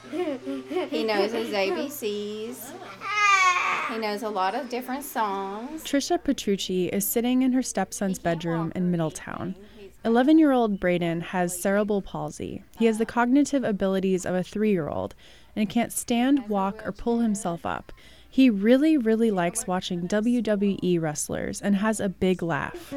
He knows his ABCs. He knows a lot of different songs. Trisha Petrucci is sitting in her stepson's bedroom in Middletown. 11-year-old Braden has cerebral palsy. He has the cognitive abilities of a 3-year-old and can't stand, walk, or pull himself up. He really, really likes watching WWE wrestlers and has a big laugh.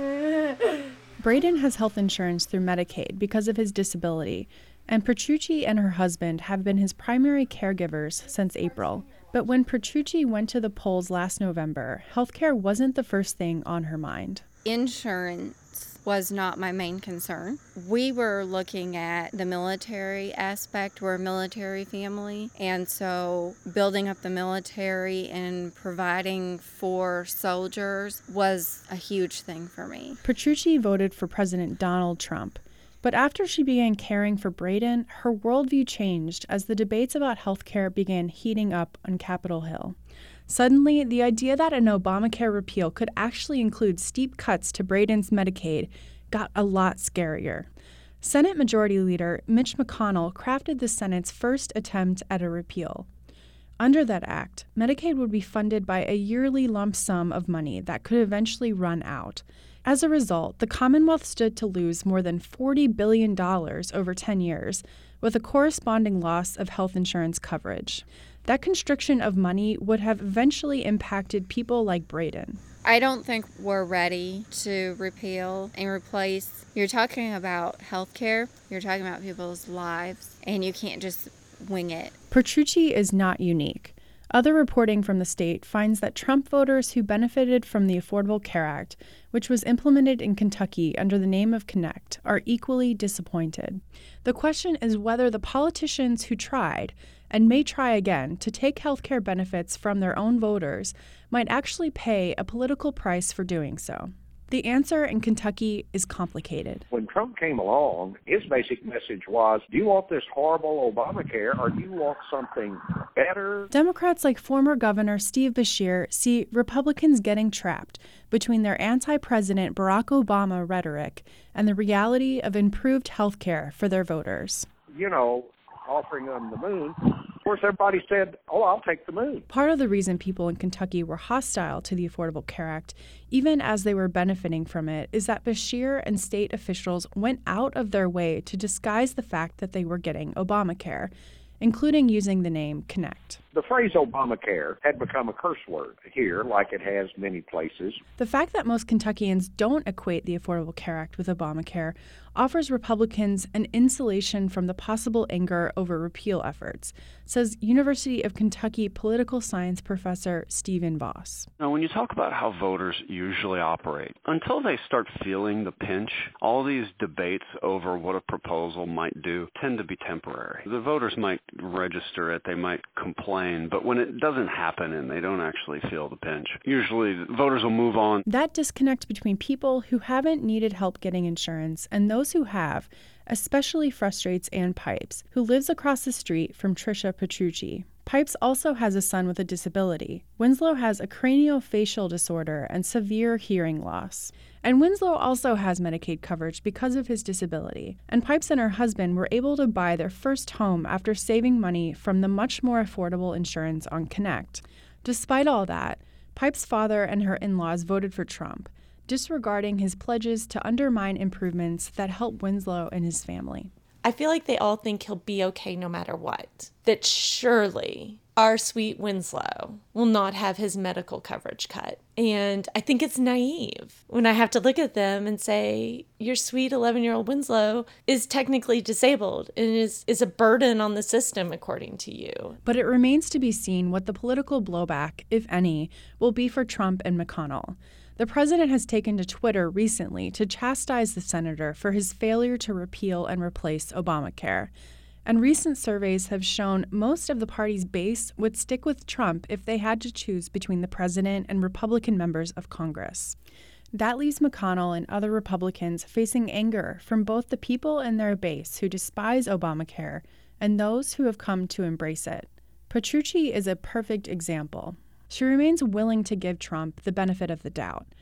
Braden has health insurance through Medicaid because of his disability, and Petrucci and her husband have been his primary caregivers since April. But when Petrucci went to the polls last November, healthcare wasn't the first thing on her mind. Insurance was not my main concern. We were looking at the military aspect. We're a military family, and so building up the military and providing for soldiers was a huge thing for me. Petrucci voted for President Donald Trump. But after she began caring for Braden, her worldview changed as the debates about healthcare began heating up on Capitol Hill. Suddenly, the idea that an Obamacare repeal could actually include steep cuts to Braden's Medicaid got a lot scarier. Senate Majority Leader Mitch McConnell crafted the Senate's first attempt at a repeal. Under that act, Medicaid would be funded by a yearly lump sum of money that could eventually run out. As a result, the Commonwealth stood to lose more than $40 billion over 10 years, with a corresponding loss of health insurance coverage. That constriction of money would have eventually impacted people like Braden. I don't think we're ready to repeal and replace. You're talking about healthcare, you're talking about people's lives, and you can't just wing it. Petrucci is not unique. Other reporting from the state finds that Trump voters who benefited from the Affordable Care Act, which was implemented in Kentucky under the name of Connect, are equally disappointed. The question is whether the politicians who tried, and may try again, to take health care benefits from their own voters might actually pay a political price for doing so. The answer in Kentucky is complicated. When Trump came along, his basic message was, do you want this horrible Obamacare or do you want something better? Democrats like former Governor Steve Beshear see Republicans getting trapped between their anti-President Barack Obama rhetoric and the reality of improved health care for their voters. Offering them the moon. Of course, everybody said, I'll take the moon. Part of the reason people in Kentucky were hostile to the Affordable Care Act, even as they were benefiting from it, is that Beshear and state officials went out of their way to disguise the fact that they were getting Obamacare, including using the name Connect. The phrase Obamacare had become a curse word here, like it has many places. The fact that most Kentuckians don't equate the Affordable Care Act with Obamacare offers Republicans an insulation from the possible anger over repeal efforts, says University of Kentucky political science professor Stephen Voss. Now, when you talk about how voters usually operate, until they start feeling the pinch, all these debates over what a proposal might do tend to be temporary. The voters might register it, they might complain, but when it doesn't happen and they don't actually feel the pinch, usually voters will move on. That disconnect between people who haven't needed help getting insurance and those who have especially frustrates Ann Pipes, who lives across the street from Trisha Petrucci. Pipes also has a son with a disability. Winslow has a craniofacial disorder and severe hearing loss. And Winslow also has Medicaid coverage because of his disability. And Pipes and her husband were able to buy their first home after saving money from the much more affordable insurance on Connect. Despite all that, Pipes' father and her in-laws voted for Trump, disregarding his pledges to undermine improvements that help Winslow and his family. I feel like they all think he'll be okay no matter what. That surely our sweet Winslow will not have his medical coverage cut. And I think it's naive when I have to look at them and say, your sweet 11-year-old Winslow is technically disabled and is a burden on the system, according to you. But it remains to be seen what the political blowback, if any, will be for Trump and McConnell. The president has taken to Twitter recently to chastise the senator for his failure to repeal and replace Obamacare. And recent surveys have shown most of the party's base would stick with Trump if they had to choose between the president and Republican members of Congress. That leaves McConnell and other Republicans facing anger from both the people in their base who despise Obamacare and those who have come to embrace it. Petrucci is a perfect example. She remains willing to give Trump the benefit of the doubt.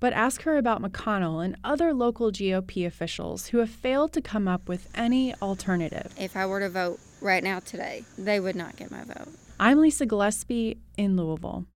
but ask her about McConnell and other local GOP officials who have failed to come up with any alternative. If I were to vote right now today, they would not get my vote. I'm Lisa Gillespie in Louisville.